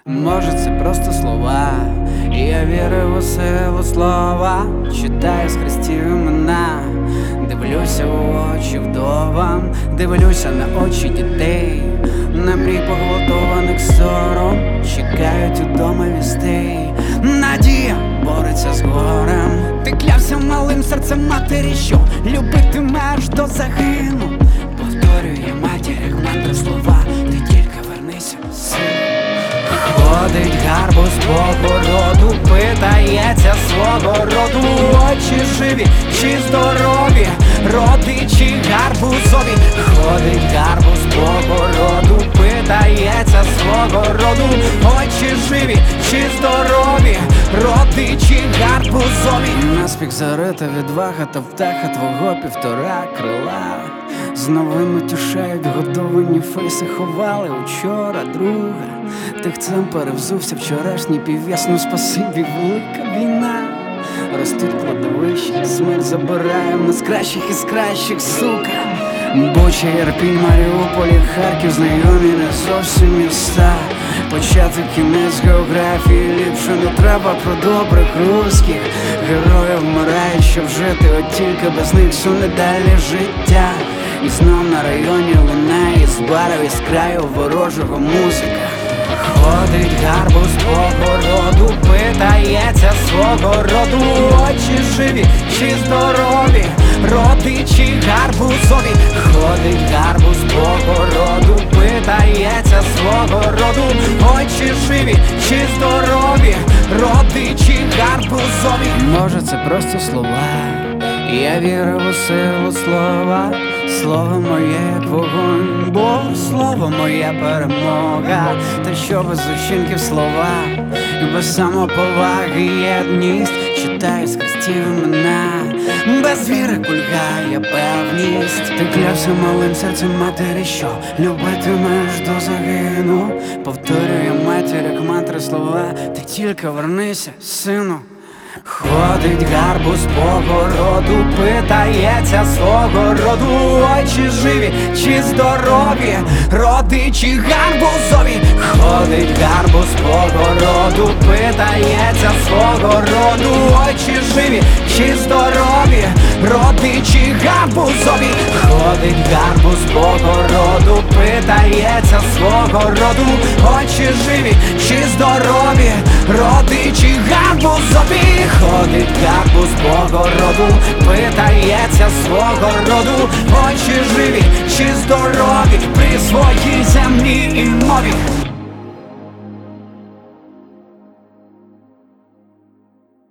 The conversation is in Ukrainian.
Може, це просто слова, і я вірив у силу слова. Читаю з хрестів імена, дивлюся у очі вдовам, дивлюся на очі дітей, на мрій поглотованих сором, чекають удома вістей. Надія бореться з горем. Ти клявся малим серцем матері, що любитиме аж до загину. Повторює матір, як мантри слова, ти тільки вернися, син. Ходить гарбуз по городу, питається свого роду. Очі живі чи здорові, родичі гарбузові. Ходить гарбуз по городу, питається свого роду. Очі живі чи здорові, родичі гарбузові. Наспіх зарита відвага та втаха твого півтора крила. З новими тішають годовані фейси, ховали учора друга. Тихцем перевзувся вчорашній пів'яс, ну спасибі, велика війна. Ростуть кладовища, смерть забирає в нас кращих із кращих, сука. Буча, Ірпінь, Маріуполь, Харків, знайомі не зовсім міста. Почати кінець географії, ліпше не треба про добрих русських. Герої вмирають, щоб жити, от тільки без них суне далі життя. І знов на районі лунає з барів, із краю ворожого музика. Ходить гарбуз по городу, питається свого роду. Очі живі чи здорові, родичі гарбузові. Ходить гарбуз по городу, питається свого роду. Очі живі чи здорові, родичі гарбузові. Може, це просто слова, я вірив у силу слова. Слово моє, як вогонь, бо слово моя перемога. Та що без учинків слова, і без самоповаги єдність. Читаю з хрестів імена, без віри кульгає певність. Ти клявся малим серцем матері, що любитимеш до загину. Повторює матір, як мантри слова, ти тільки вернися, сину. Ходить гарбуз по городу, питається свого роду. Очі живі чи здорові, родичі гарбузові. Ходить гарбуз по городу, питається свого роду. Очі живі чи здорові, родичі гарбузові. Ходить гарбуз по городу, питається свого роду. Очі живі чи здорові, родичі гарбузові. Ходить гарбуз по городу, питається свого роду. Очі живі чи здорові, при своїй землі і мові.